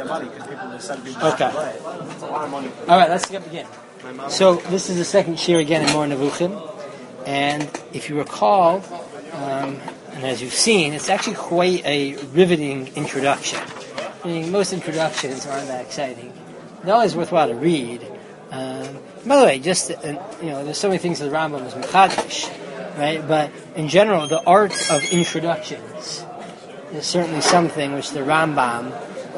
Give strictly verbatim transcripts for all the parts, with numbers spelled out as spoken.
money because people decide to be Okay. It's a lot of money. All right, let's begin. So this is the second shir again in Moreh Nevuchim, and if you recall, um, and as you've seen, it's actually quite a riveting introduction. I mean, most introductions aren't that exciting. They're always worthwhile to read. Um, by the way, just uh, you know, there's so many things that the Rambam is mechadish, right? But in general, the art of introductions is certainly something which the Rambam,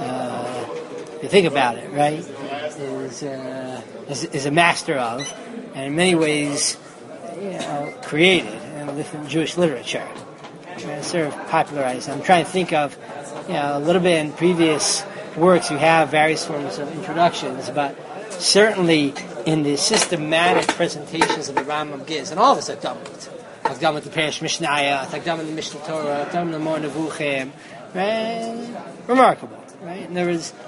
uh, if you think about it, right, is, uh, is is a master of, and in many ways, you know, created in Jewish literature, uh, sort of popularized. I'm trying to think of, you know, a little bit in previous works. You have various forms of introductions, but certainly in the systematic presentations that the Rambam gives, and all of us have done it. I've done with the Parish Mishnayah, I've done with the Mishnah Torah, I've done with the Moreh Nevuchim, right? Remarkable, right? And there is,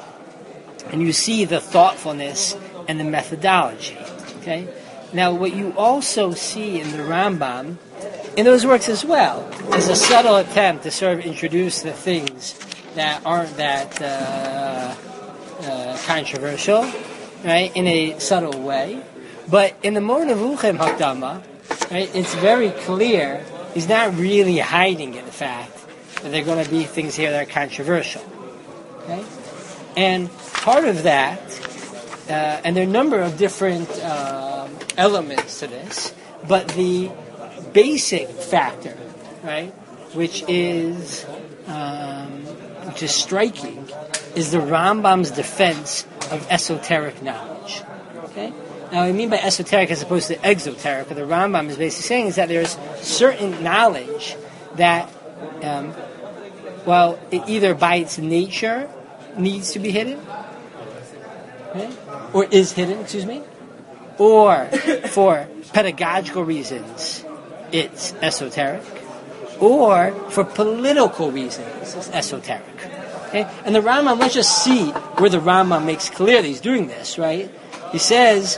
and you see the thoughtfulness and the methodology, okay? Now, what you also see in the Rambam, in those works as well, is a subtle attempt to sort of introduce the things that aren't that uh, uh, controversial, right, in a subtle way. But in the Moreh Nevuchim Hakdama, right, it's very clear he's not really hiding in the fact that there are going to be things here that are controversial. Okay? And part of that, uh, and there are a number of different uh, elements to this, but the basic factor, right, which is um, which is striking, is the Rambam's defense of esoteric knowledge. Okay? Now, what I mean by esoteric as opposed to exoteric, what the Rambam is basically saying is that there's certain knowledge that, um, well, it either by its nature needs to be hidden, okay? Or is hidden, excuse me, or for pedagogical reasons, it's esoteric, or for political reasons, it's esoteric. Okay? And the Rambam, let's just see where the Rambam makes clear that he's doing this, right? He says,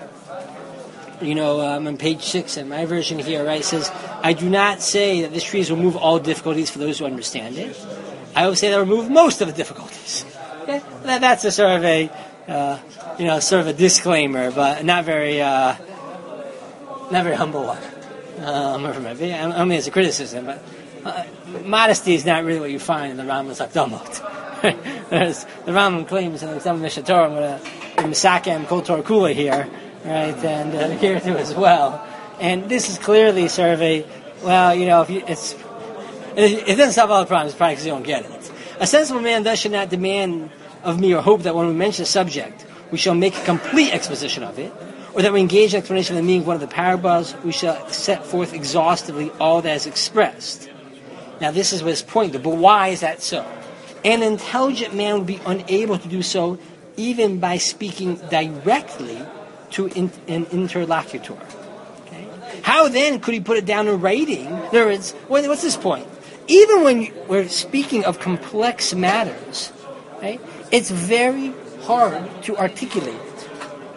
you know, um, on page six in my version here, right, it says, I do not say that this treatise will remove all difficulties for those who understand it. I will say that will remove most of the difficulties. Okay? That, that's a sort of a, uh, you know, sort of a disclaimer, but not very, uh, not very humble one. Um, I mean, it's a criticism, but uh, modesty is not really what you find in the Rambam's Hakdamot. The Rambam claims in the Mishnah Mishnah Torah, I'm going to Misakem Kol Torah Kula here, right, and uh, here too as well. And this is clearly sort of a, well, you know, if you, it's, it, it doesn't solve all the problems, probably because you don't get it. A sensible man thus should not demand of me or hope that when we mention a subject, we shall make a complete exposition of it, or that we engage in explanation of the meaning of one of the parables, we shall set forth exhaustively all that is expressed. Now this is his point, but why is that so? An intelligent man would be unable to do so even by speaking directly to in, an interlocutor. Okay? How then could he put it down in writing? In other words, what's this point? Even when you, we're speaking of complex matters, right, it's very hard to articulate it.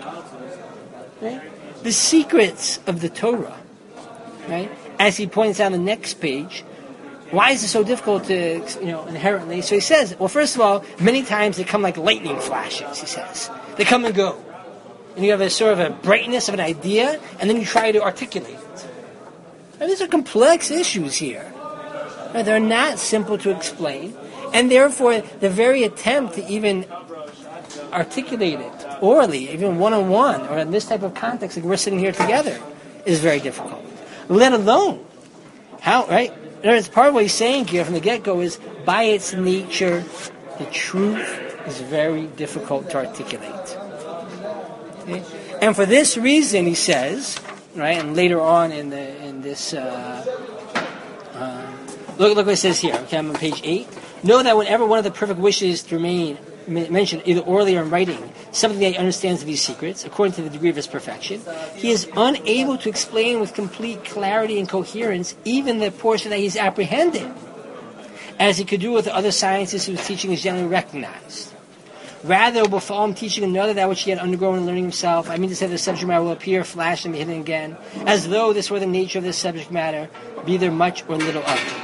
Right? The secrets of the Torah, right, as he points out on the next page, why is it so difficult to, you know, inherently? So he says, well, first of all, many times they come like lightning flashes, he says. They come and go. And you have a sort of a brightness of an idea, and then you try to articulate it. And these are complex issues here. Right? They're not simple to explain, and therefore the very attempt to even articulate it orally, even one-on-one, or in this type of context, like we're sitting here together, is very difficult. Let alone, how, right? It's part of what he's saying here from the get-go is, by its nature, the truth is very difficult to articulate. Okay? And for this reason, he says, right, and later on in the in this, uh, uh, look, look what it says here. Okay, I'm on page eight. Know that whenever one of the perfect wishes to remain mentioned, either orally or in writing, something that he understands of these secrets, according to the degree of his perfection, he is unable to explain with complete clarity and coherence even the portion that he's apprehended, as he could do with the other sciences whose teaching is generally recognized. Rather, it will befall him teaching another that which he had undergone and learning himself. I mean to say the subject matter will appear, flash, and be hidden again, as though this were the nature of this subject matter, be there much or little of it.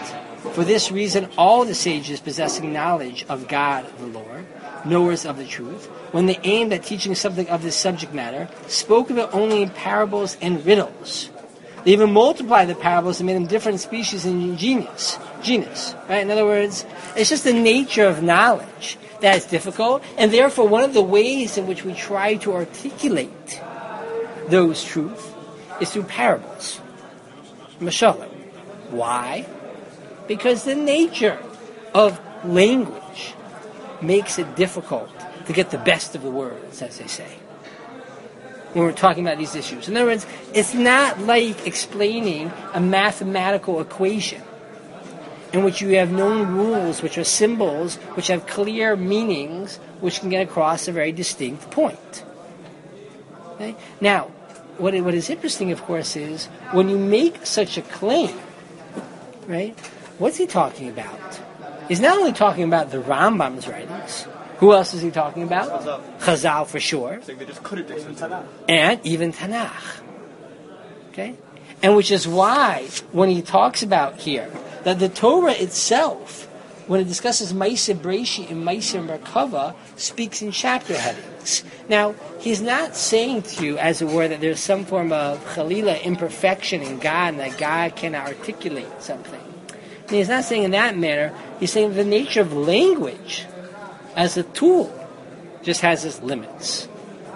For this reason, all the sages possessing knowledge of God the Lord, knowers of the truth, when they aimed at teaching something of this subject matter, spoke of it only in parables and riddles. They even multiplied the parables and made them different species in genus. Genus, right? In other words, it's just the nature of knowledge that is difficult, and therefore one of the ways in which we try to articulate those truths is through parables. Mashallah. Why? Because the nature of language makes it difficult to get the best of the words, as they say, when we're talking about these issues. In other words, it's not like explaining a mathematical equation in which you have known rules, which are symbols, which have clear meanings, which can get across a very distinct point. Okay? Now, what, what is interesting, of course, is when you make such a claim, right, what's he talking about? He's not only talking about the Rambam's writings. Who else is he talking about? Chazal. Chazal, for sure. So they just couldn't even Tanakh. And even Tanakh. Okay? And which is why, when he talks about here, that the Torah itself, when it discusses Maaseh Breshit and Maaseh Merkava, speaks in chapter headings. Now, he's not saying to you, as it were, that there's some form of Chalila imperfection in God and that God cannot articulate something. And he's not saying in that manner. He's saying the nature of language as a tool just has its limits.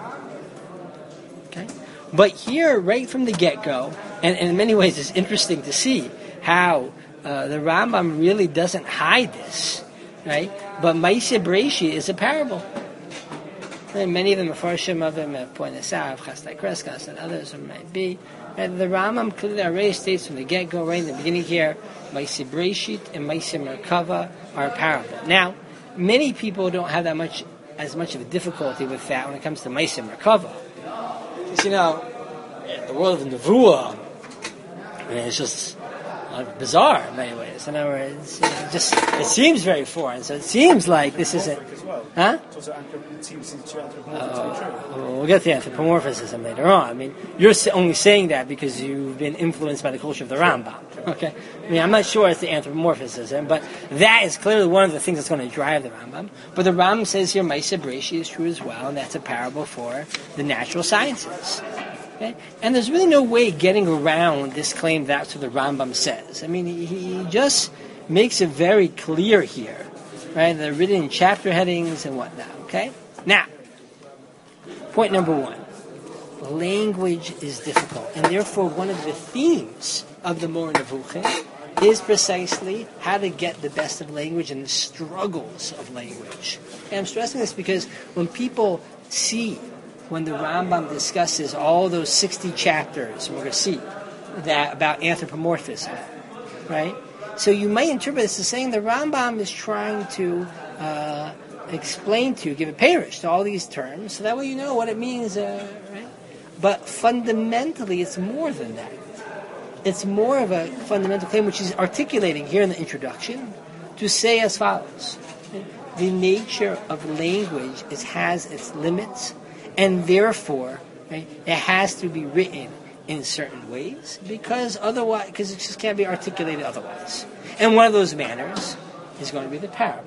Okay? But here, right from the get-go, and, and in many ways it's interesting to see how uh, the Rambam really doesn't hide this, right? But Maaseh Breshit is a parable. And many of the Mefarshim of them have pointed this out, Chasdai Kreskas and others it might be. And the Rambam clearly already states from the get-go, right in the beginning here, Maaseh Breshit and Maaseh Merkava are a parable. Now, many people don't have that much, as much of a difficulty with that when it comes to Maaseh Merkava. Because, you know, the world of Nevuah, I mean, it's just uh, bizarre in many ways. In other words, it just it seems very foreign. So it seems like this isn't, As well. huh? It's also anthrop- it seems to anthropomorphism Uh, true. we'll get to anthropomorphism later on. I mean, you're only saying that because you've been influenced by the culture of the Rambam. Okay, I mean, I'm not sure it's the anthropomorphism, but that is clearly one of the things that's going to drive the Rambam. But the Rambam says here, Maaseh Breshit is true as well, and that's a parable for the natural sciences. Okay? And there's really no way getting around this claim that's what the Rambam says. I mean, he, he just makes it very clear here, right? They're written in chapter headings and whatnot. Okay, now, point number one. Language is difficult, and therefore one of the themes of the Moreh Nevuchim is precisely how to get the best of language and the struggles of language. And I'm stressing this because when people see, when the Rambam discusses all those sixty chapters, and we're going to see that about anthropomorphism, right? So you might interpret this as saying the Rambam is trying to uh, explain to you, give a parish to all these terms, so that way you know what it means, uh, right? But fundamentally, it's more than that. It's more of a fundamental claim, which he's articulating here in the introduction, to say as follows. The nature of language is, has its limits, and therefore, right, it has to be written in certain ways, because otherwise, because it just can't be articulated otherwise. And one of those manners is going to be the parable.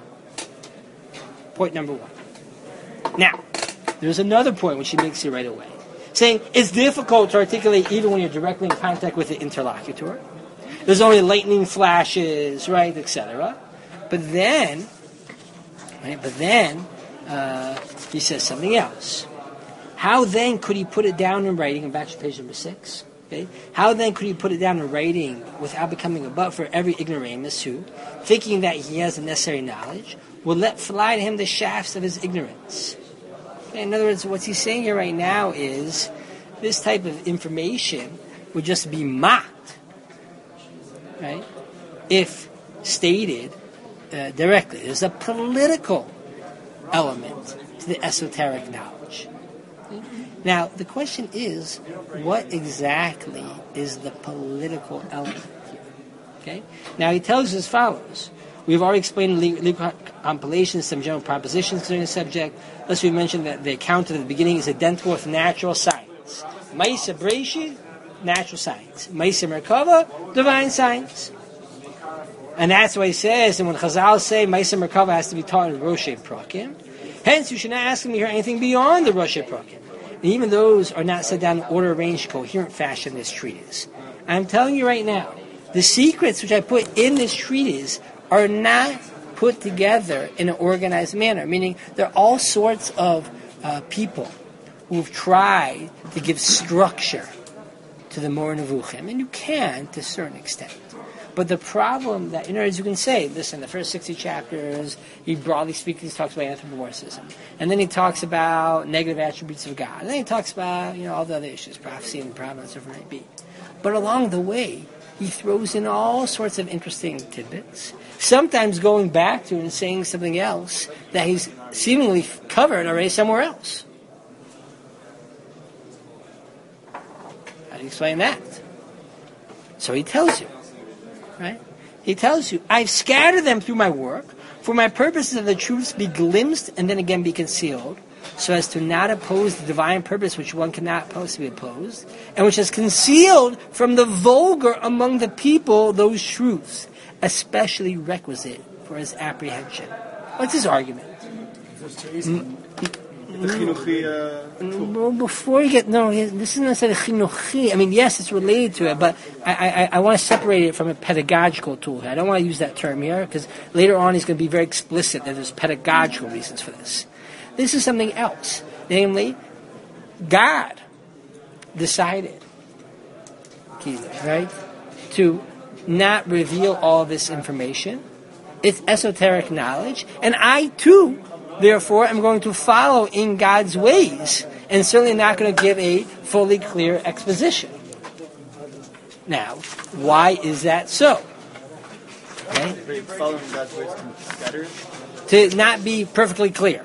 Point number one. Now, there's another point which he makes here right away, saying it's difficult to articulate even when you're directly in contact with the interlocutor. There's only lightning flashes, right, et cetera. But then, right, but then uh, he says something else. How then could he put it down in writing? And back to page number six. Okay. How then could he put it down in writing without becoming a butt for every ignoramus who, thinking that he has the necessary knowledge, will let fly to him the shafts of his ignorance? In other words, what he's saying here right now is this type of information would just be mocked, right, if stated uh, directly. There's a political element to the esoteric knowledge. Now, the question is, what exactly is the political element here? Okay? Now, he tells us as follows. We've already explained legal compilations, some general propositions concerning the subject. Let's we mentioned that the account at the beginning is identical with natural science. Maaseh Breshit, natural science. Maaseh Merkava, divine science. And that's why he says, and when Chazal say Maisa Merkava has to be taught in Roshei Prakim, hence you should not ask him to hear anything beyond the Roshei Prakim. And even those are not set down in order, arranged, coherent fashion in this treatise. I'm telling you right now, the secrets which I put in this treatise are not put together in an organized manner, meaning there are all sorts of uh, people who've tried to give structure to the Moreh Nevuchim, and you can to a certain extent. But the problem that, in other words, you can say, listen, the first sixty chapters, he broadly speaking, he talks about anthropomorphism. And then he talks about negative attributes of God. And then he talks about, you know, all the other issues, prophecy and providence, whatever it might be. But along the way, he throws in all sorts of interesting tidbits, sometimes going back to and saying something else that he's seemingly covered already somewhere else. How do you explain that? So he tells you. Right? He tells you, I've scattered them through my work, for my purposes of the truths be glimpsed and then again be concealed, so as to not oppose the divine purpose which one cannot possibly oppose, and which is concealed from the vulgar among the people those truths, especially requisite for his apprehension. What's his argument? Mm. The chinuchi, uh, well, before you get no, this isn't necessarily chinuchi. I mean, yes, it's related to it, but I, I, I want to separate it from a pedagogical tool here. I don't want to use that term here because later on he's going to be very explicit that there's pedagogical reasons for this. This is something else, namely, God decided, right, to not reveal all this information. It's esoteric knowledge, and I too. Therefore, I'm going to follow in God's ways and certainly not going to give a fully clear exposition. Now, why is that so? Okay? Following God's ways to scatter? To not be perfectly clear.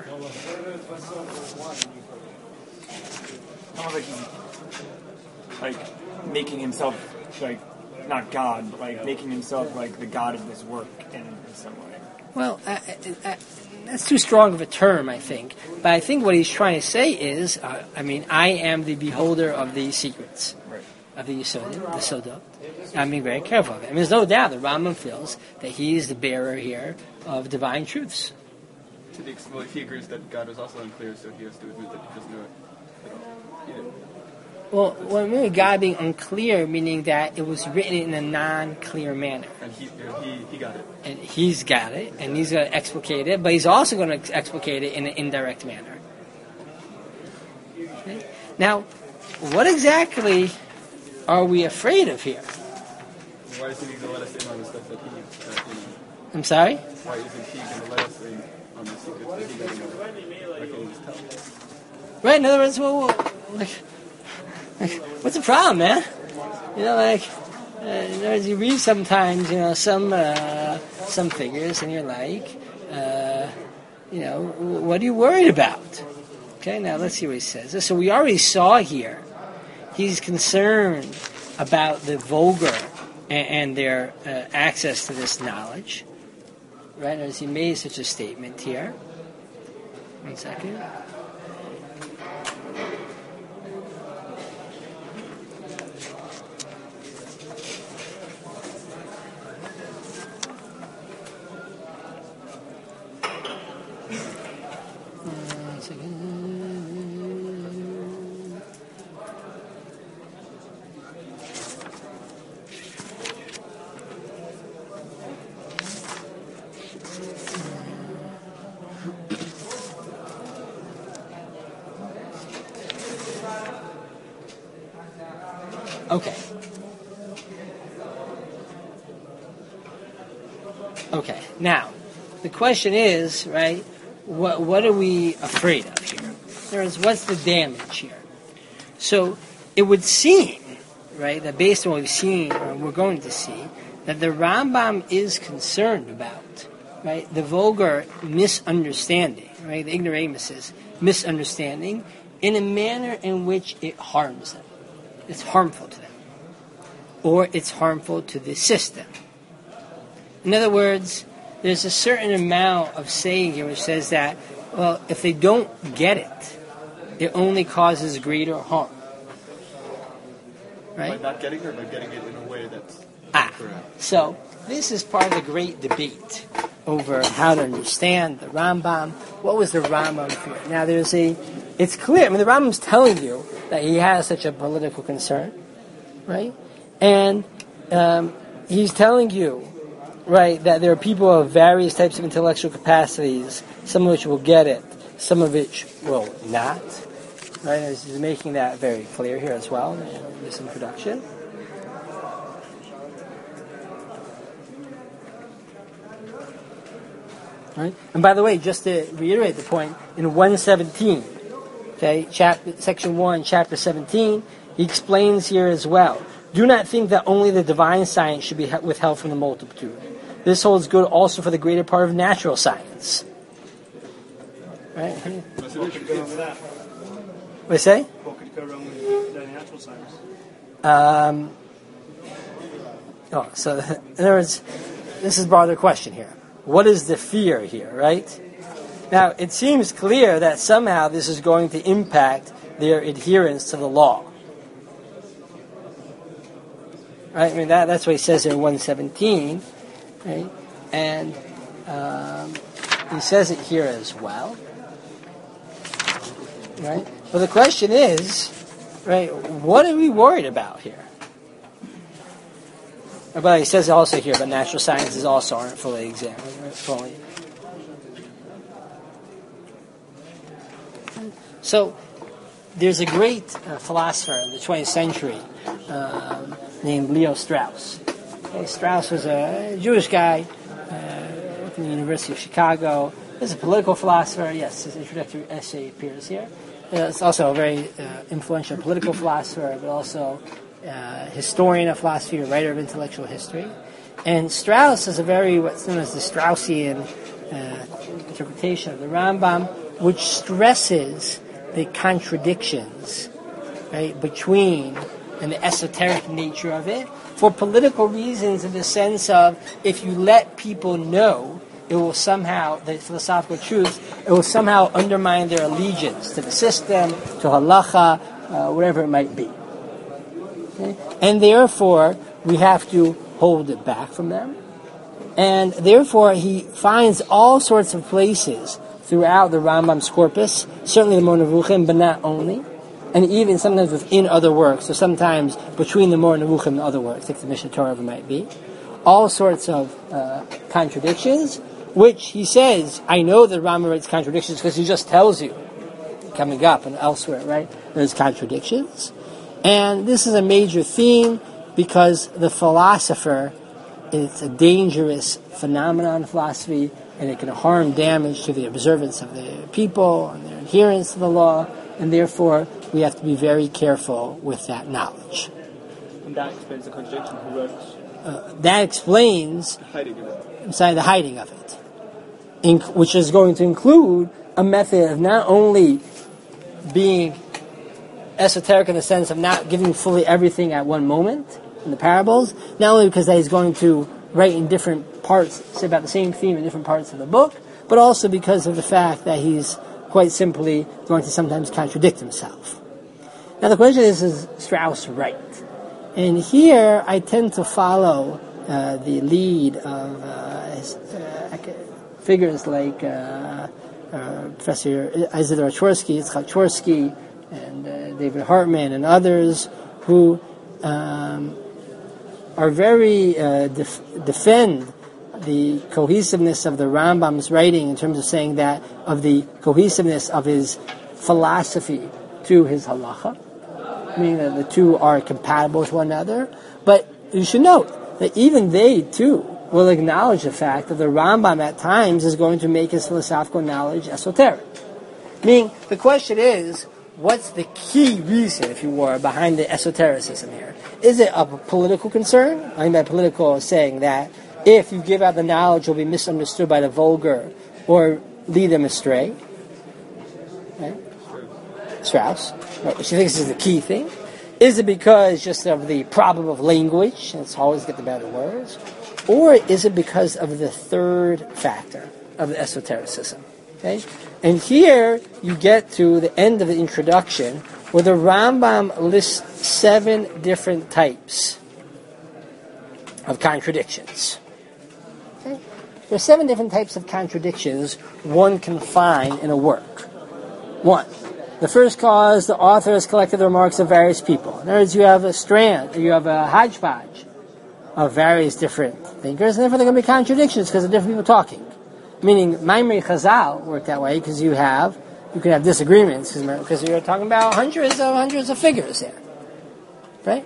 Almost like he's like making himself like not God, but like making himself like the God of this work in, in some way. Well, I, I, I, that's too strong of a term, I think. But I think what he's trying to say is, uh, I mean, I am the beholder of the secrets Right. of the Yesod, the Sodot. I'm being very careful of it. I mean, there's no doubt that Rambam feels that he is the bearer here of divine truths. To the extent, well, if he agrees that God was also unclear, so he has to admit that he doesn't know it at all. Either. Well, what I mean by God being unclear, meaning that it was written in a non-clear manner. And he, uh, he, he got it. And he's got it, and he's going to explicate it, but he's also going to explicate it in an indirect manner. Okay? Now, what exactly are we afraid of here? Why isn't he going to let us in on the stuff that he, uh, you know? I'm sorry? Why isn't he going to let us in on the secrets that he doesn't know? Why can't he just tell? Right, in other words, well, well, like, like, what's the problem, man? You know, like, uh, in other words, you read sometimes, you know, some uh, some figures, and you're like, uh, you know, what are you worried about? Okay, now let's see what he says. So we already saw here, he's concerned about the vulgar and, and their uh, access to this knowledge. Right, as he made such a statement here. One second. Okay. Okay. Now, the question is, right, what what are we afraid of here? There is, what's the damage here? So, it would seem, right, that based on what we've seen, or we're going to see, that the Rambam is concerned about, right, the vulgar misunderstanding, right, the ignoramuses misunderstanding in a manner in which it harms them. It's harmful to them. Or it's harmful to the system. In other words, there's a certain amount of saying here which says that, well, if they don't get it, it only causes greater harm. Right? By not getting it, or by getting it in a way that's Ah, correct. so this is part of the great debate over how to understand the Rambam. What was the Rambam fear? Now, there's a, it's clear, I mean, the Rambam's telling you that he has such a political concern, right? And um, he's telling you, right, that there are people of various types of intellectual capacities, some of which will get it, some of which will not. Right? He's making that very clear here as well in this introduction. Right? And by the way, just to reiterate the point, in one seventeen, okay, chapter, section one, chapter seventeen, he explains here as well. Do not think that only the divine science should be withheld from the multitude. This holds good also for the greater part of natural science. Right? What could go wrong with that? What do you say? What could go wrong with the natural science? Um, oh, so in other words, this is a broader question here. What is the fear here, right? Now, it seems clear that somehow this is going to impact their adherence to the law. Right? I mean, that, that's what he says in one seventeen. Right? And um, he says it here as well. Right? Well, the question is, right, what are we worried about here? But he says also here, but natural sciences also aren't fully examined. Fully. So, there's a great uh, philosopher in the twentieth century um, named Leo Strauss. Okay, Strauss was a Jewish guy uh, from the University of Chicago. He's a political philosopher. Yes, his introductory essay appears here. Uh, it's also a very uh, influential political philosopher, but also uh, historian of philosophy, a writer of intellectual history. And Strauss is a very, what's known as the Straussian uh, interpretation of the Rambam, which stresses the contradictions, right, between and the esoteric nature of it for political reasons, in the sense of if you let people know, it will somehow, the philosophical truth, it will somehow undermine their allegiance to the system, to halacha, uh, whatever it might be. Okay? And therefore, we have to hold it back from them. And therefore, he finds all sorts of places throughout the Rambam's corpus, certainly the Moreh Nevuchim, but not only, and even sometimes within other works, so sometimes between the Moreh Nevuchim and other works, like the Mishneh Torah might be, all sorts of uh, contradictions, which he says, I know that Rambam writes contradictions because he just tells you, coming up and elsewhere, right, there's contradictions. And this is a major theme because the philosopher, it's a dangerous phenomenon in philosophy, and it can harm damage to the observance of the people and their adherence to the law, and therefore we have to be very careful with that knowledge. And that explains the contradiction who wrote. Uh, that explains Hiding of it. I'm sorry, the hiding of it, in, which is going to include a method of not only being esoteric in the sense of not giving fully everything at one moment in the parables, not only because he's going to write in different parts, say about the same theme in different parts of the book, but also because of the fact that he's quite simply going to sometimes contradict himself. Now the question is, is Strauss right? And here I tend to follow uh, the lead of uh, his, uh, figures like uh, uh, Professor Isidore Chorsky, Yitzchak Chorsky, and uh, David Hartman, and others who um, are very uh, def- defend the cohesiveness of the Rambam's writing in terms of saying that of the cohesiveness of his philosophy to his halacha, meaning that the two are compatible with one another. But you should note that even they too will acknowledge the fact that the Rambam at times is going to make his philosophical knowledge esoteric. Meaning, the question is, what's the key reason, if you were, behind the esotericism here? Is it a political concern? I mean by political saying that if you give out the knowledge, it will be misunderstood by the vulgar or lead them astray. Right? Strauss. Right. She thinks this is the key thing. Is it because just of the problem of language, and it's always get the better words? Or is it because of the third factor of the esotericism? Okay? And here you get to the end of the introduction where the Rambam lists seven different types of contradictions. There are seven different types of contradictions one can find in a work. One, the first cause, the author has collected the remarks of various people. In other words, you have a strand, you have a hodgepodge of various different thinkers, and therefore there are going to be contradictions because of different people talking. Meaning, Maimri Chazal work that way because you have, you can have disagreements because you're talking about hundreds of hundreds of figures there. Right?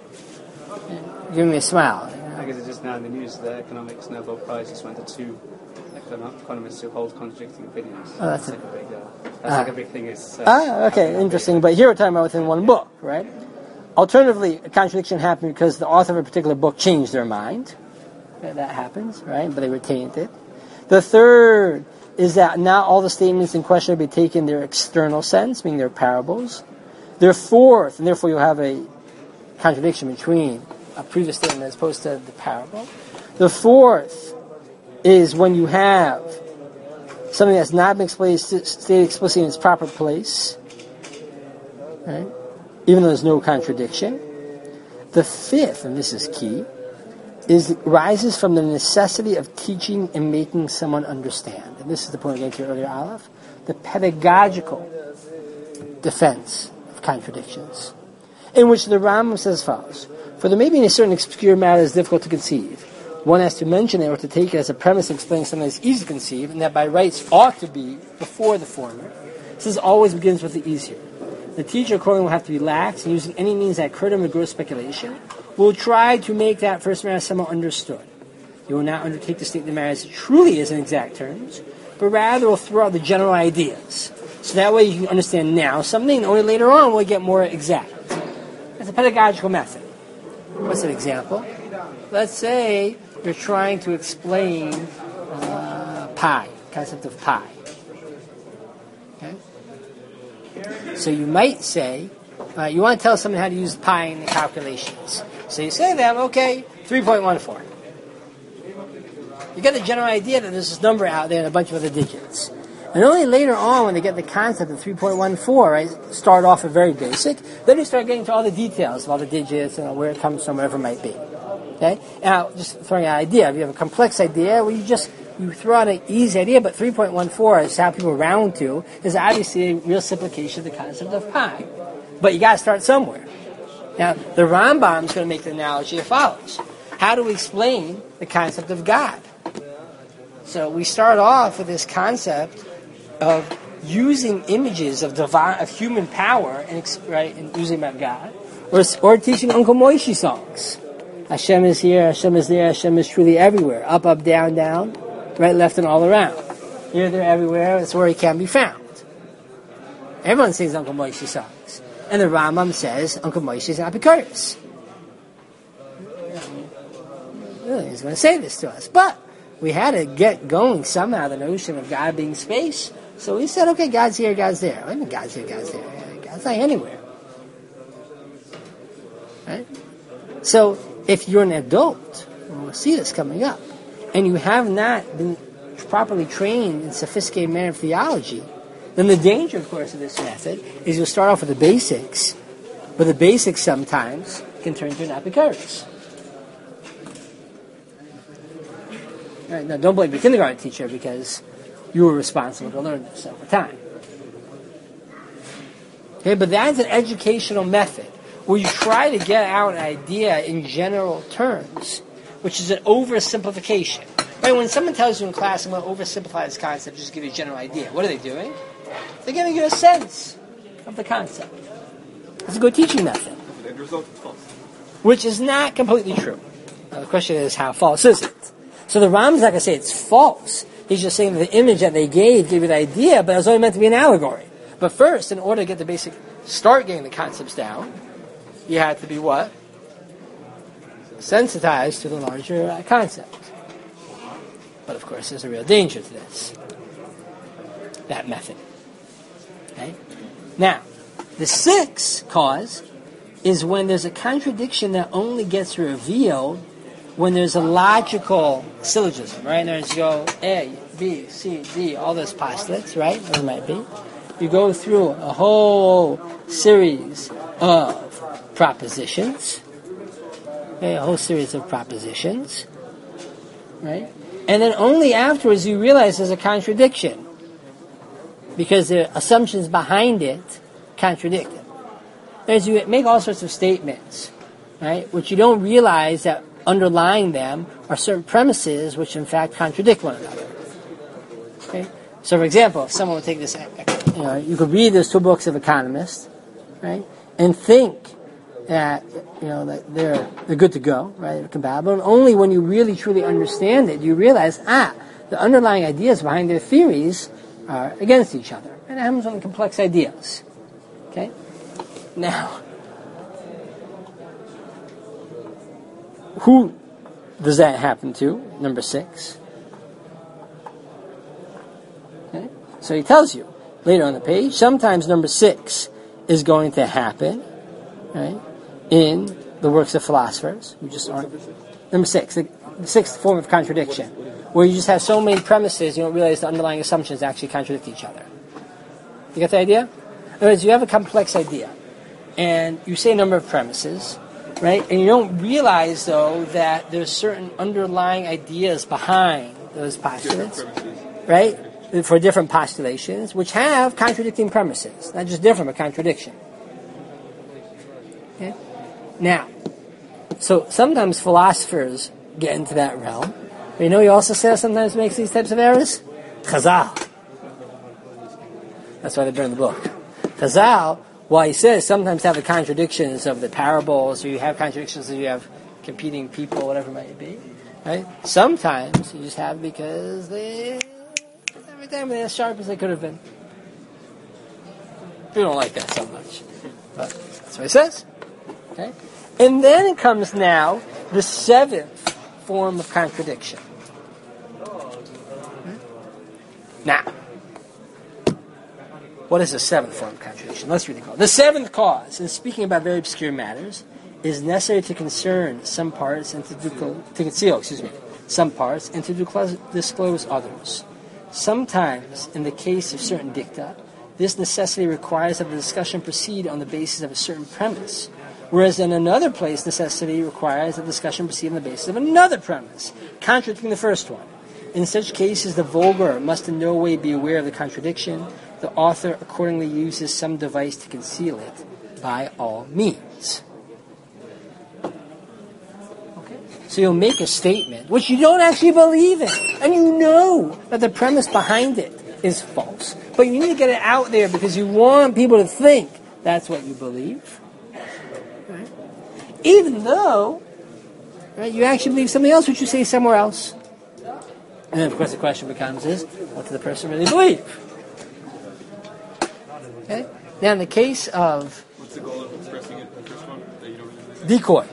Give me a smile. I guess it's just now in the news the economics Nobel Prize just went to two econo- economists who hold contradicting opinions. Oh, that's like a- a big, uh, that's Ah. like a big thing. Is uh, Ah, okay, interesting. But here we're talking about within one book, right? Alternatively, a contradiction happened because the author of a particular book changed their mind. Yeah, that happens, right? But they retained it. The third is that not all the statements in question will be taken in their external sense, meaning they're parables. The fourth, and therefore you'll have a contradiction between a previous statement as opposed to the parable. The fourth is when you have something that's not been stated explicitly in its proper place, right? Even though there's no contradiction. The fifth, and this is key, is rises from the necessity of teaching and making someone understand. And this is the point I gave to you earlier, Aleph. The pedagogical defense of contradictions, in which the Rambam says as follows: for there may be in a certain obscure matter that is difficult to conceive, one has to mention it or to take it as a premise explaining something that's easy to conceive, and that by rights ought to be before the former. This always begins with the easier. The teacher, accordingly, will have to be lax in using any means that occur to him to gross speculation. Will try to make that first matter somewhat understood. He will not undertake to state the matter as it truly is in exact terms, but rather will throw out the general ideas. So that way you can understand now something, and only later on will get more exact. It's a pedagogical method. What's an example? Let's say you're trying to explain uh, pi, concept of pi. Okay? So you might say, uh, you want to tell someone how to use pi in the calculations. So you say to them, okay, three point one four. You get the general idea that there's this number out there and a bunch of other digits. And only later on, when they get the concept of three point one four, right, start off at very basic, then you start getting to all the details of all the digits and where it comes from, wherever it might be. Okay? Now, just throwing out an idea. If you have a complex idea, well, you just you throw out an easy idea, but three point one four is how people round to, is obviously a real simplification of the concept of pi. But you got to start somewhere. Now, the Rambam is going to make the analogy as follows. How do we explain the concept of God? So we start off with this concept of using images of divine, of human power, and right, and using about God, or, or teaching Uncle Moishi songs. Hashem is here, Hashem is there, Hashem is truly everywhere. Up, up, down, down, right, left, and all around. Here, there, everywhere. It's where he can be found. Everyone sings Uncle Moishi songs, and the Rambam says Uncle Moishi is an Apikoros. He's going to say this to us, but we had to get going somehow, the notion of God being space. So we said, okay, God's here, God's there. I mean, God's here, God's there. God's not anywhere. Right? So if you're an adult, and we'll see this coming up, and you have not been properly trained in sophisticated manner of theology, then the danger, of course, of this method is you'll start off with the basics, but the basics sometimes can turn into an apikoros. Right, now, don't blame your kindergarten teacher because you were responsible to learn this over time. Okay, but that's an educational method where you try to get out an idea in general terms, which is an oversimplification. Right? When someone tells you in class, I'm going to oversimplify this concept, just give you a general idea. What are they doing? They're giving you a sense of the concept. It's a good teaching method. The result is false. Which is not completely true. Now, the question is, how false is it? So the Rambam's not going to say it's false. He's just saying that the image that they gave gave you the idea, but it was only meant to be an allegory. But first, in order to get the basic, start getting the concepts down, you had to be what? Sensitized to the larger uh, concept. But of course, there's a real danger to this. That method. Okay? Now, the sixth cause is when there's a contradiction that only gets revealed when there's a logical syllogism, right? There's you go A, B, C, D, all those postulates, right? Or it might be. You go through a whole series of propositions, okay? A whole series of propositions, right? And then only afterwards you realize there's a contradiction, because the assumptions behind it contradict it. As you make all sorts of statements, right, which you don't realize that underlying them are certain premises which in fact contradict one another. Okay? So for example, if someone would take this, you know, you could read those two books of economists, right, and think that, you know, that they're they're good to go, right, they're compatible, and only when you really truly understand it, you realize, ah, the underlying ideas behind their theories are against each other. And it happens on complex ideas. Okay? Now, who does that happen to? Number six. Okay? So he tells you later on the page, sometimes number six is going to happen, right, in the works of philosophers who just aren't. Number six, the sixth form of contradiction, where you just have so many premises you don't realize the underlying assumptions actually contradict each other. You get the idea? In other words, you have a complex idea, and you say a number of premises, right? And you don't realize, though, that there's certain underlying ideas behind those postulates, right? For different postulations, which have contradicting premises. Not just different, but contradiction. Okay? Now, so sometimes philosophers get into that realm. But you know, he also says sometimes makes these types of errors? Chazal. That's why they burn the book. Chazal, while he says sometimes have the contradictions of the parables, or you have contradictions that you have competing people, whatever it might be, right? Sometimes you just have because they, every time they're as sharp as they could have been. We don't like that so much. But that's what he says. Okay? And then it comes now the seventh form of contradiction. Now, what is the seventh form of contradiction? Let's read the cause. The seventh cause, in speaking about very obscure matters, is necessary to concern some parts and to, do, to conceal, excuse me, some parts and to disclose others. Sometimes, in the case of certain dicta, this necessity requires that the discussion proceed on the basis of a certain premise, whereas in another place, necessity requires that the discussion proceed on the basis of another premise, contradicting the first one. In such cases, the vulgar must in no way be aware of the contradiction. The author accordingly uses some device to conceal it by all means. Okay? So you'll make a statement which you don't actually believe in, and you know that the premise behind it is false. But you need to get it out there because you want people to think that's what you believe. Right? Even though, right, you actually believe something else which you say somewhere else. And then, of course, the question becomes is, what does the person really believe? Okay? Now, in the case of... What's the goal of expressing it, the first one, that you don't really believe? Decoy.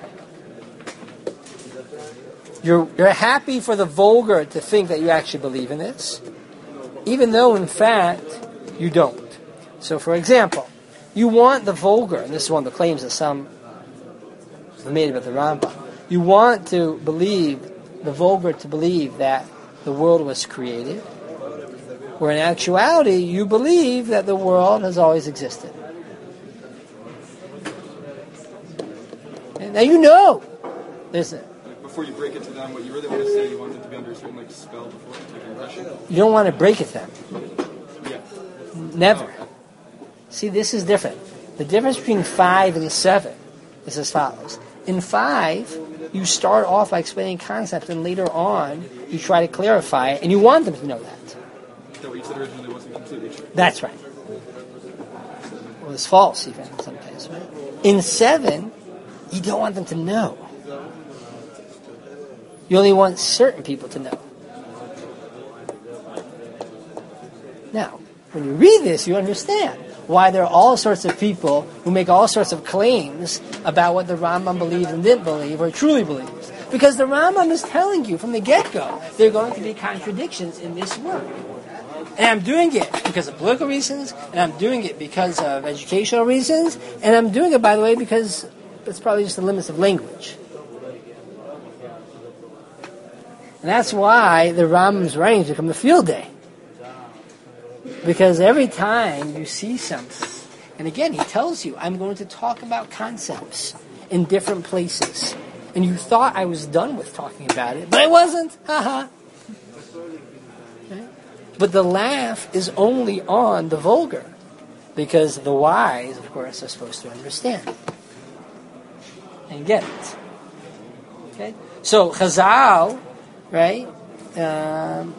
You're, you're happy for the vulgar to think that you actually believe in this, even though, in fact, you don't. So, for example, you want the vulgar, and this is one of the claims that some have made about the Rambam, you want to believe, the vulgar to believe that the world was created, where in actuality you believe that the world has always existed. And now you know. Listen. Before you break it to them, what you really want to say, you want them to be under a certain like spell before you take an impression. You don't want to break it to them. Yeah. Never. See, this is different. The difference between five and seven is as follows. In five, you start off by explaining concepts, and later on, you try to clarify it, and you want them to know that. That what you said originally wasn't completely true. That's right. Well, it's false, even in some cases, right? In seven, you don't want them to know. You only want certain people to know. Now, when you read this, you understand why there are all sorts of people who make all sorts of claims about what the Rambam believed and didn't believe or truly believes. Because the Rambam is telling you from the get-go there are going to be contradictions in this work. And I'm doing it because of political reasons, and I'm doing it because of educational reasons, and I'm doing it, by the way, because it's probably just the limits of language. And that's why the Rambam's writings become the field day. Because every time you see something, and again, he tells you, I'm going to talk about concepts in different places. And you thought I was done with talking about it, but I wasn't. Haha. But the laugh is only on the vulgar, because the wise, of course, are supposed to understand and get it. Okay? So Chazal, right? Um,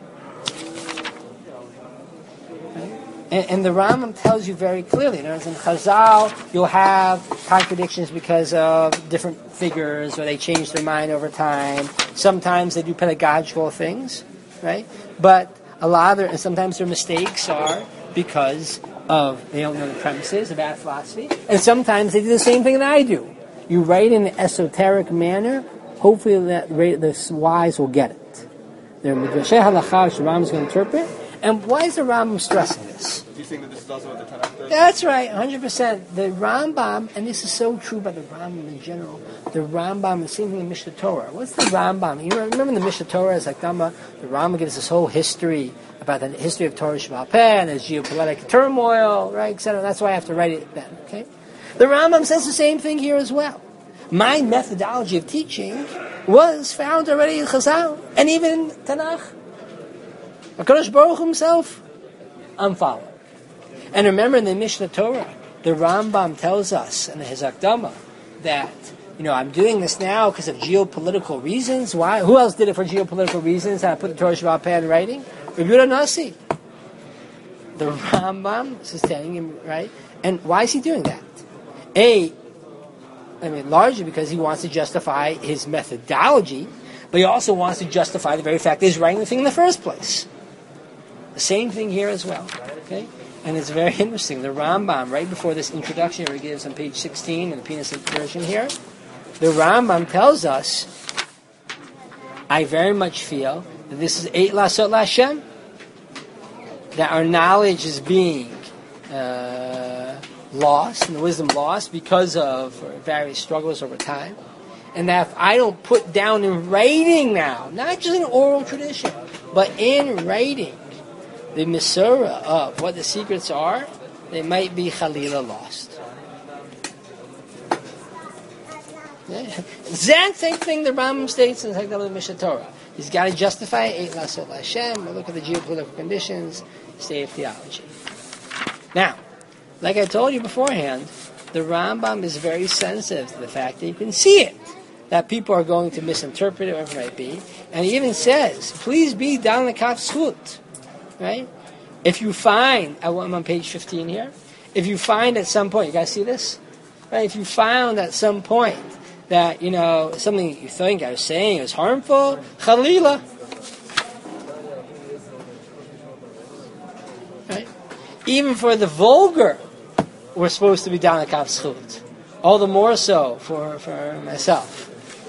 And, and the Rambam tells you very clearly, you know, in Chazal, you'll have contradictions because of different figures, or they change their mind over time. Sometimes they do pedagogical things, right? But a lot of their, and sometimes their mistakes are because of they don't know the premises of bad philosophy. And sometimes they do the same thing that I do. You write in an esoteric manner, hopefully that the wise will get it. They're Midrashei Halakha, which the Rambam is going to interpret. And why is the Rambam stressing this? Do you think that this is also what the Tanakh does? That's right, one hundred percent. The Rambam, and this is so true about the Rambam in general, the Rambam, the same thing in Mishnah Torah. What's the Rambam? You remember in the Mishnah Torah, as Akdama, the Rambam gives this whole history about the history of Torah Sheba'al Peh and its geopolitical turmoil, right, et cetera. That's why I have to write it then, okay? The Rambam says the same thing here as well. My methodology of teaching was found already in Chazal, and even in Tanakh. HaKadosh Baruch Hu himself, I'm following. And remember in the Mishnah Torah, the Rambam tells us in his Akdama that, you know, I'm doing this now because of geopolitical reasons. Why? Who else did it for geopolitical reasons? I put the Torah Sheba'al Peh in writing. Rabbi Yehuda Nasi. The Rambam is telling him, right? And why is he doing that? A, I mean, largely because he wants to justify his methodology, but he also wants to justify the very fact that he's writing the thing in the first place. The same thing here as well. Okay? And it's very interesting. The Rambam, right before this introduction he gives on page sixteen in the Penis version here, the Rambam tells us, I very much feel that this is Eit Lasot L'Hashem, that our knowledge is being uh, lost, and the wisdom lost because of various struggles over time. And that if I don't put down in writing now, not just in oral tradition, but in writing, the Mesorah of what the secrets are, they might be Chalila lost. Yeah. That same thing the Rambam states in the Mishnah Torah. He's got to justify Eit Lasot L'Hashem, look at the geopolitical conditions, state of theology. Now, like I told you beforehand, the Rambam is very sensitive to the fact that you can see it, that people are going to misinterpret it, whatever it might be. And he even says, please be down the Kaf Zchut. Right? If you find, I'm on page fifteen here, if you find at some point, you guys see this? Right? If you found at some point that, you know, something you think I was saying was harmful, Chalila. Right? Even for the vulgar, we're supposed to be down the Kaf Zchut. All the more so for, for myself.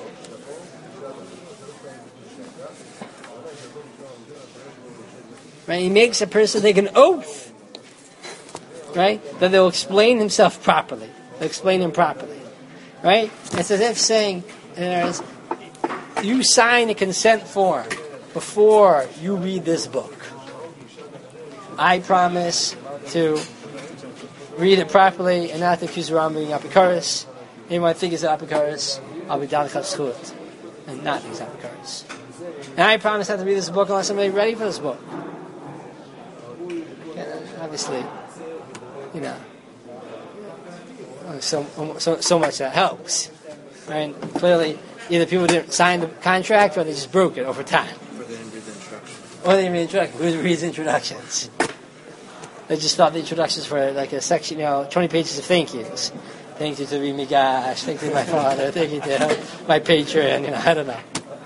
Right? He makes a person take an oath, right, that they'll explain himself properly. They'll explain him properly. Right? It's as if saying, there's, you sign a consent form before you read this book. I promise to read it properly and not to accuse Rambam being apikaris. Anyone think it's apikaris, I'll be down the Kaf Zchut and not think it's apikaris. And I promise not to read this book unless I'm really ready for this book. Obviously, you know, so so so much that helps. Right? Clearly, either people didn't sign the contract or they just broke it over time. Or they didn't read the instructions. Or they didn't read the instructions. Who reads introductions? They just thought the introductions were like a section, you know, twenty pages of thank yous. Thank you to Rabbi Migash, thank you to my father, thank you to my patron, you know, I don't know.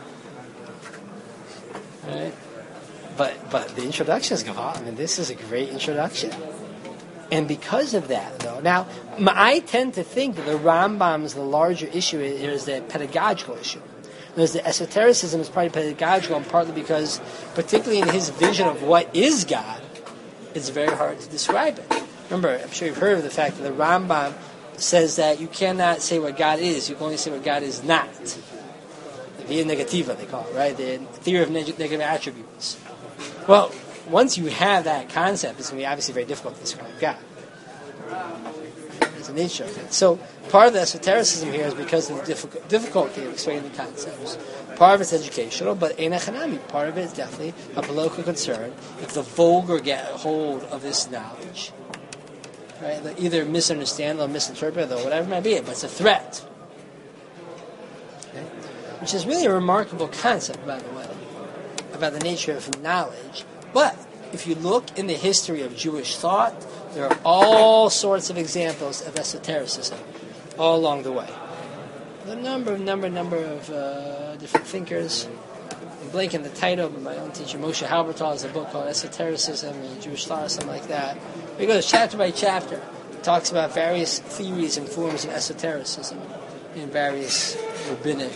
Right? But but the introductions go on. I mean, this is a great introduction. And because of that, though, now, I tend to think that the Rambam's, the larger issue here is the pedagogical issue. There's the esotericism is partly pedagogical, and partly because, particularly in his vision of what is God, it's very hard to describe it. Remember, I'm sure you've heard of the fact that the Rambam says that you cannot say what God is, you can only say what God is not. The via negativa, they call it, right? The theory of neg- negative attributes. Well, once you have that concept, it's going to be obviously very difficult to describe God. It's the nature of it. So part of the esotericism here is because of the difficult, difficulty of explaining the concepts. Part of it's educational, but ein achanami. Part of it is definitely a political concern. If the vulgar get hold of this knowledge, right, they'll either misunderstand or misinterpret or whatever it might be, but it's a threat. Okay? Which is really a remarkable concept, by the way, about the nature of knowledge. But if you look in the history of Jewish thought, there are all sorts of examples of esotericism all along the way. A number, number, number of uh, different thinkers. I'm blanking the title, but my own teacher Moshe Halbertal has a book called Esotericism in Jewish Thought or something like that. He goes chapter by chapter. He talks about various theories and forms of esotericism in various rabbinic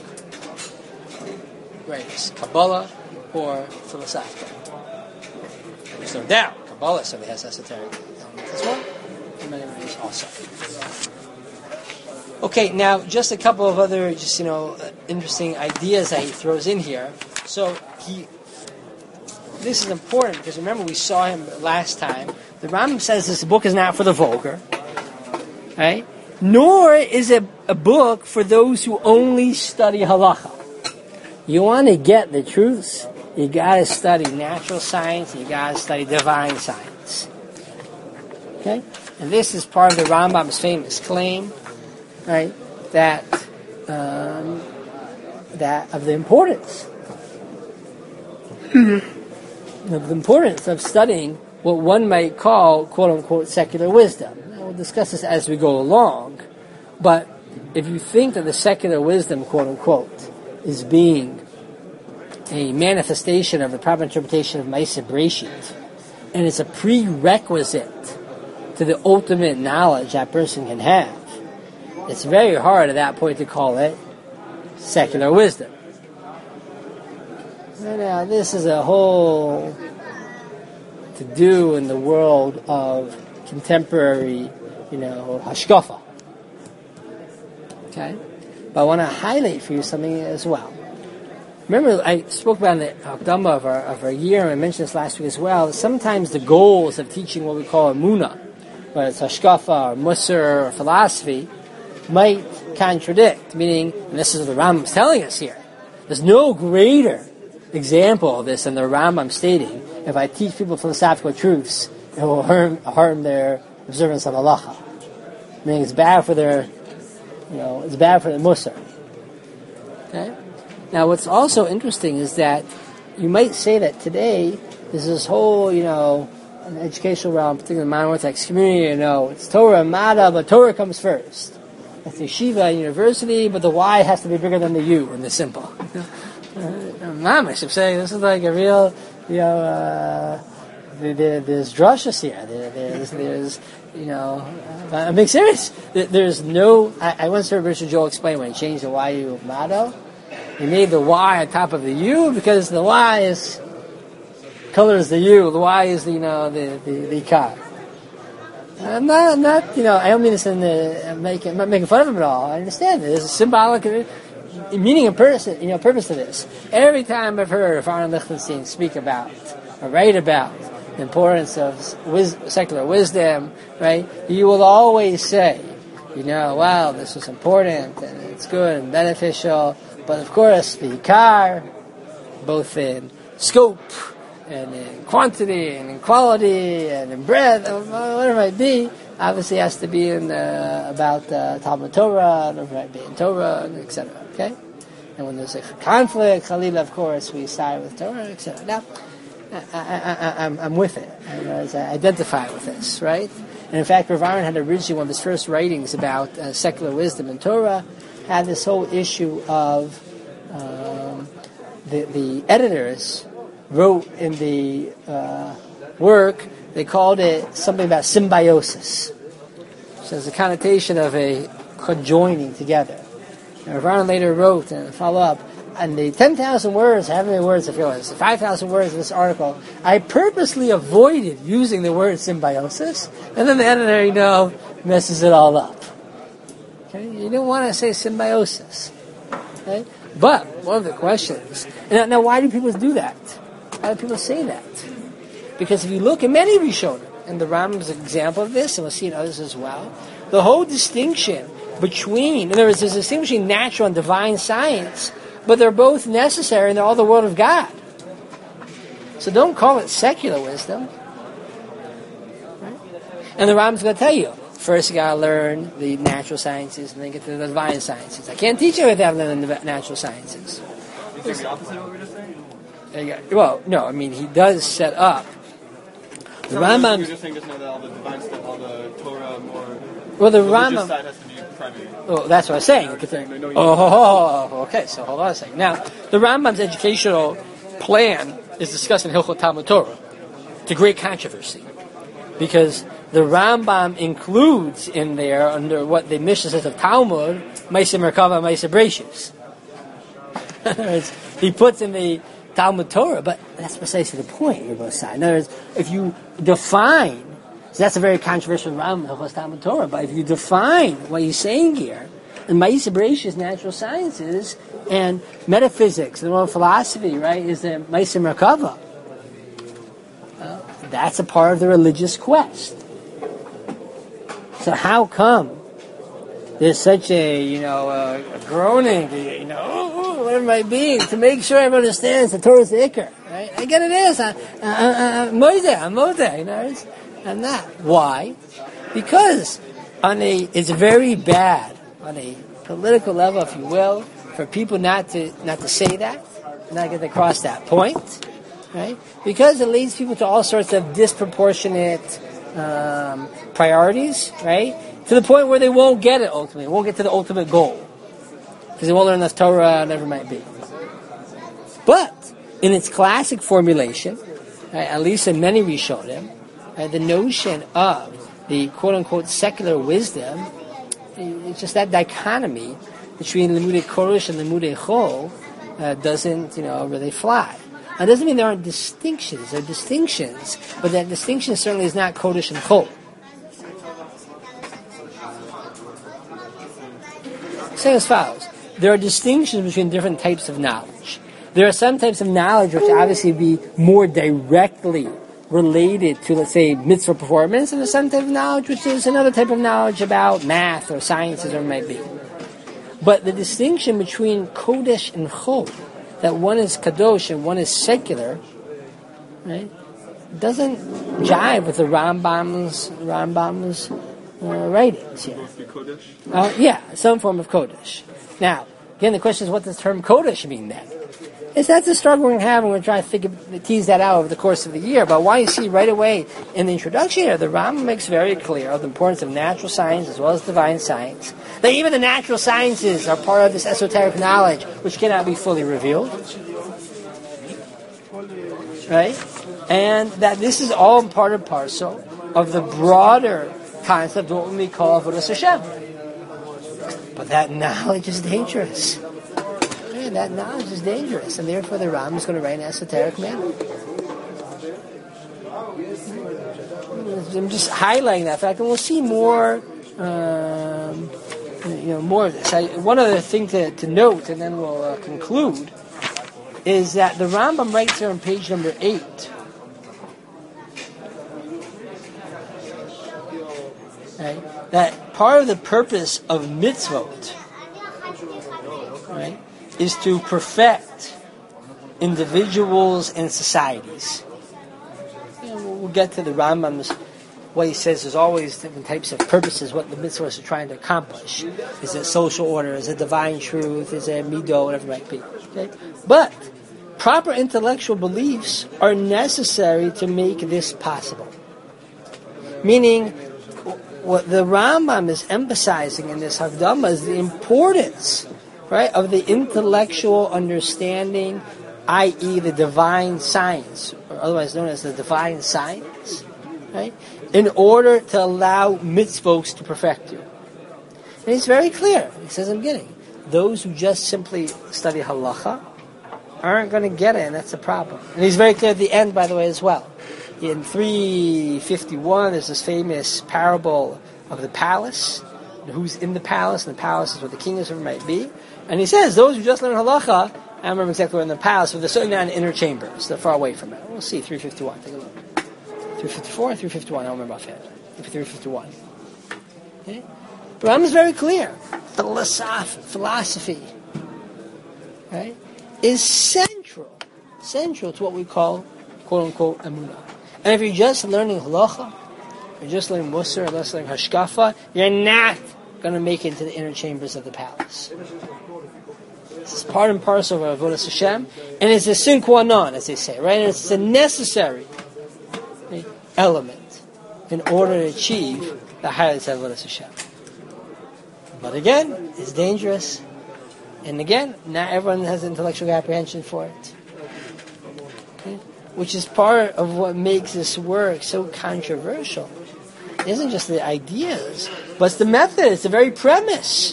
ways, Kabbalah or philosophical. There's no doubt Kabbalah certainly has esoteric elements as well, in many ways also. Okay, now just a couple of other, just you know, uh, interesting ideas that he throws in here. So he, this is important because remember we saw him last time. The Rambam says this book is not for the vulgar, right? Nor is it a book for those who only study halacha. You want to get the truths, you got to study natural science, you got to study divine science. Okay, and this is part of the Rambam's famous claim. Right, that um, that of the importance of the importance of studying what one might call "quote unquote" secular wisdom. Now, we'll discuss this as we go along, but if you think that the secular wisdom "quote unquote" is being a manifestation of the proper interpretation of Ma'aseh Breshit, and it's a prerequisite to the ultimate knowledge that person can have, it's very hard at that point to call it secular wisdom. Now, this is a whole to do in the world of contemporary, you know, hashkafa. Okay? But I want to highlight for you something as well. Remember, I spoke about in the Hakdama of our, of our year, and I mentioned this last week as well, sometimes the goals of teaching what we call Emunah, whether it's hashkafa or Musar or philosophy, might contradict, meaning, and this is what the Rambam's telling us here, there's no greater example of this than the Rambam stating, if I teach people philosophical truths, it will harm, harm their observance of halacha. Meaning it's bad for their, you know, it's bad for the Musar. Okay? Now what's also interesting is that you might say that today, there's this whole, you know, in the educational realm, particularly the modern Orthodox community, you know, it's Torah and Mada, but Torah comes first. It's the yeshiva and university, but the why has to be bigger than the you in the simple. Mamish, I'm saying this is like a real, you know, uh, there, there's drushes here. There, there's, there's, you know, uh, I'm being serious. There, there's no, I, I once heard Richard Joel explain when he changed the Y U of motto, he made the Y on top of the U because the Y is, color is the U, the Y is the, you know, the, the, the car. I'm not, I'm not, you know, I don't mean this in the, I'm making, I'm not making fun of him at all. I understand it. There's a symbolic meaning and purpose, you know, purpose to this. Every time I've heard Aaron Lichtenstein speak about, or write about, the importance of wis- secular wisdom, right, you will always say, you know, wow, this was important, and it's good and beneficial, but of course, the car, both in scope, and in quantity, and in quality, and in breadth, whatever it might be, obviously has to be in the, about uh, Talmud Torah, whatever it might be in Torah, et cetera. Okay, and when there's a conflict, Khalil, of course, we side with Torah, et cetera. Now, I, I, I, I'm, I'm with it. I identify with this, right? And in fact, Rav Aaron had originally one of his first writings about uh, secular wisdom in Torah had this whole issue of um, the the editors wrote in the uh, work, they called it something about symbiosis. So there's a connotation of a conjoining together. And Rav Aaron later wrote, and follow up, and the ten thousand words, how many words I feel is, five thousand words in this article, I purposely avoided using the word symbiosis, and then the editor, you know, messes it all up. Okay? You don't want to say symbiosis. Okay? But, one of the questions, now, now why do people do that? Why do people say that? Because if you look at many Rishonim, and the Rambam's an example of this, and we'll see in others as well. The whole distinction between, in other words, there's a distinction between natural and divine science, but they're both necessary and they're all the Word of God. So don't call it secular wisdom. Right? And the Rambam's going to tell you, first you got to learn the natural sciences and then get to the divine sciences. I can't teach you without learning the natural sciences. You think the opposite of what we were just saying? Well, no, I mean, he does set up. The So Rambam. You were just saying just now that all the divine stuff, all the Torah, more. Well, the religious Rambam. side has to be primary. Oh, that's what I was saying. No, just saying, no, no, you- Oh, oh, oh, okay. So hold on a second. Now, the Rambam's educational plan is discussed in Hilchot Talmud Torah. It's a great controversy because the Rambam includes in there, under what the Mishnah says of Talmud, Maaseh Merkava, Maaseh Bereishis. In other words, he puts in the Talmud Torah, but that's precisely the point you're both saying. In other words, if you define, so that's a very controversial Rambam, Hilchos Talmud Torah, but if you define what he's saying here, and Maaseh Bereishis, natural sciences, and metaphysics, the world philosophy, right, is the Maaseh Merkava. Well, that's a part of the religious quest. So how come there's such a, you know, uh, a groaning, you know, oh, whatever it might be, to make sure everyone understands the Torah's the Iker, right? I get it is, I'm Moedeh, I'm Moedeh, you know, it's, I'm not. Why? Because on a, it's very bad, on a political level, if you will, for people not to, not to say that, not get across that point, right? Because it leads people to all sorts of disproportionate um, priorities, right? To the point where they won't get it ultimately. Won't get to the ultimate goal. Because they won't learn enough Torah, whatever it might be. But, in its classic formulation, right, at least in many Rishonim, right, the notion of the quote-unquote secular wisdom, it's just that dichotomy between Limudei Kodesh and Limudei Chol uh, doesn't, you know, really fly. Now, it doesn't mean there aren't distinctions. There are distinctions, but that distinction certainly is not Kodesh and Chol. Say as follows. There are distinctions between different types of knowledge. There are some types of knowledge which obviously be more directly related to, let's say, mitzvah performance, and there's some type of knowledge which is another type of knowledge about math or sciences or it might be. But the distinction between Kodesh and Chol, that one is Kadosh and one is secular, right, doesn't jive with the Rambam's, Rambam's uh, writings here. Uh, yeah, some form of Kodesh. Now, again, the question is, what does the term Kodesh mean then? It's that's a struggle we're having. We're trying to figure, tease that out over the course of the year. But why you see right away in the introduction here, the Rambam makes very clear the importance of natural science as well as divine science. That even the natural sciences are part of this esoteric knowledge which cannot be fully revealed. Right? And that this is all part and parcel of the broader concept of what we call Avodas Hashem. But that knowledge is dangerous. Man, that knowledge is dangerous, and therefore the Rambam is going to write in an esoteric manner. I'm just highlighting that fact, and we'll see more, um, you know, more of this. I, one other thing to, to note, and then we'll uh, conclude, is that the Rambam writes here on page number eight. Right, that part of the purpose of mitzvot, right, is to perfect individuals and societies. You know, we'll get to the Rambam's, what he says is always different types of purposes, what the mitzvahs are trying to accomplish. Is it social order? Is it divine truth? Is it mido? Whatever it might be. Okay? But proper intellectual beliefs are necessary to make this possible. Meaning, what the Rambam is emphasizing in this Hakdama is the importance, right, of the intellectual understanding, that is the divine science, or otherwise known as the divine science, right, in order to allow mitzvos to perfect you. And it's very clear. He says in the beginning, those who just simply study halacha aren't going to get it, and that's the problem. And he's very clear at the end, by the way, as well. In three fifty-one, there's this famous parable of the palace, who's in the palace, and the palace is where the king is, whatever it might be. And he says, those who just learn halacha, I don't remember exactly where in the palace, but they're certainly not in inner chambers. They're far away from it. We'll see, three fifty-one, take a look. three fifty-four, three fifty-one, I don't remember offhand. three fifty-one. Okay? The Rambam is very clear. Philosophy, philosophy, right, is central, central to what we call, quote unquote, emunah. And if you're just learning halacha, you're just learning musar, or just learning hashkafa, you're not going to make it into the inner chambers of the palace. This is part and parcel of Avodas Hashem, and it's a sine qua non, as they say, right? And it's a necessary element in order to achieve the highest of Avodas Hashem. But again, it's dangerous. And again, not everyone has intellectual apprehension for it. Okay? Which is part of what makes this work so controversial. It isn't just the ideas, but it's the method, it's the very premise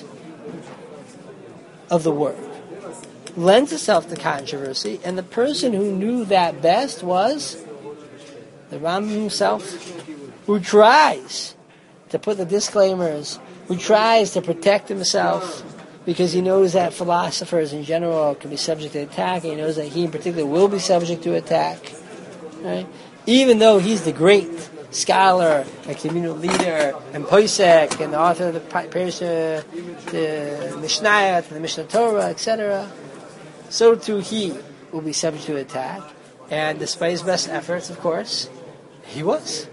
of the work. Lends itself to controversy, and the person who knew that best was the Rambam himself, who tries to put the disclaimers, who tries to protect himself because he knows that philosophers in general can be subject to attack, and he knows that he in particular will be subject to attack. Right? Even though he's the great scholar, a community leader, and Poisek, and the author of the Parsha, the Mishnah, the Mishnah Torah, et cetera, so too he will be subject to attack. And despite his best efforts, of course, he was.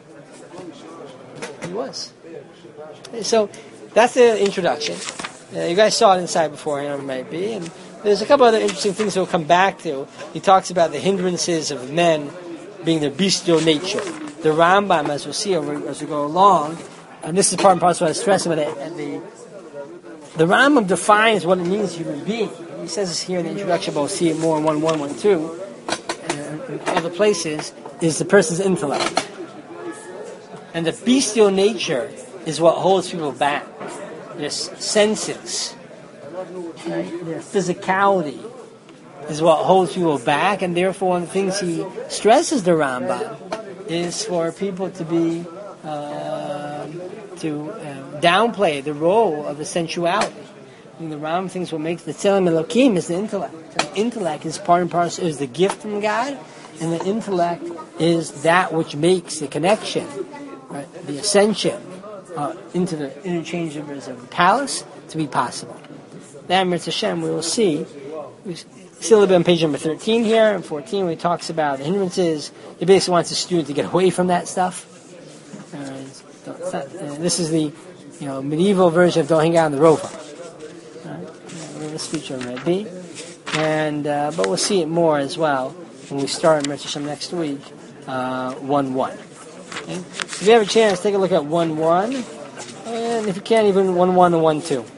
He was. So that's the introduction. Uh, you guys saw it inside beforehand, it might be. And there's a couple other interesting things we'll come back to. He talks about the hindrances of men being their bestial nature. The Rambam, as we'll see over, as we go along, and this is part and parcel of what I stress about it, the, the Rambam defines what it means to human being. He says this here in the introduction, but we'll see it more in one one one two, and in other places, is the person's intellect. And the bestial nature is what holds people back. Their senses, right? Their physicality is what holds people back, and therefore one of the things he stresses the Rambam is for people to be uh, to uh, downplay the role of the sensuality. And the Rambam thinks what makes the Tzelem Elokim is the intellect. So the intellect is part and parcel, is the gift from God, and the intellect is that which makes the connection, right? The ascension Uh, into the interchangeables of the palace to be possible. Then, Mirz Hashem, we will see. We see a little bit on page number thirteen here, and fourteen, where he talks about the hindrances. He basically wants the student to get away from that stuff. Uh, not, uh, this is the you know medieval version of don't hang out on the rover. Right? Uh, the speech on Red B. And, uh, but we'll see it more as well when we start Mirz Hashem next week, uh, one one. Okay? If you have a chance, take a look at one one, and if you can't, even one one and one two.